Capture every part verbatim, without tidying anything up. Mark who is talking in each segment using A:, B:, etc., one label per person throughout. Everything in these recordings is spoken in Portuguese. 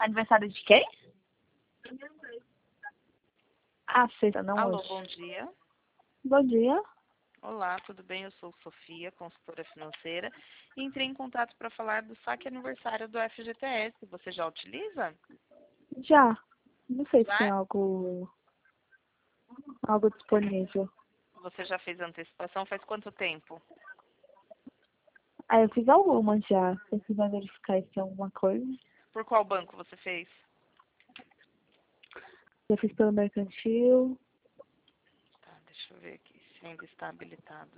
A: Aniversário de quem? Ah, sexta, não
B: Alô,
A: hoje.
B: bom dia.
A: Bom dia.
B: Olá, tudo bem? Eu sou Sofia, consultora financeira, e entrei em contato para falar do saque aniversário do F G T S. Você já utiliza?
A: Já. Não sei se tem
B: Já?
A: algo, algo disponível.
B: Você já fez antecipação faz quanto tempo?
A: Ah, eu fiz algumas já. Se quiser verificar se tem alguma coisa.
B: Por qual banco você fez?
A: Eu fiz pelo mercantil.
B: Tá, deixa eu ver aqui se ainda está habilitado.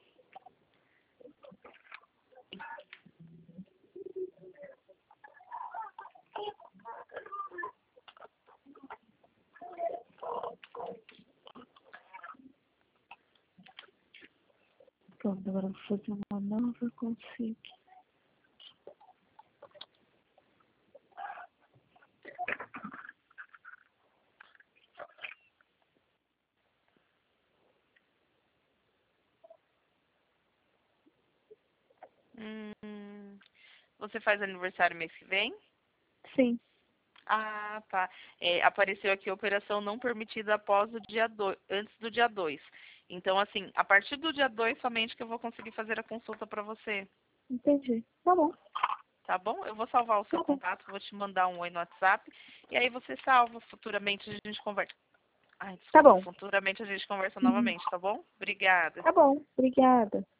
A: Pronto, agora eu vou fazer uma nova config.
B: Hum, você faz aniversário mês que vem?
A: Sim.
B: Ah, tá. É, apareceu aqui operação não permitida após o dia dois, antes do dia dois. Então, assim, a partir do dia dois somente que eu vou conseguir fazer a consulta para você.
A: Entendi. Tá bom.
B: Tá bom? Eu vou salvar o seu
A: Tá bom.
B: contato, vou te mandar um oi no WhatsApp. E aí você salva, futuramente a gente conversa. Ai,
A: Tá
B: desculpa,
A: bom.
B: futuramente a gente conversa
A: Uhum.
B: novamente, tá bom? Obrigada.
A: Tá bom. Obrigada.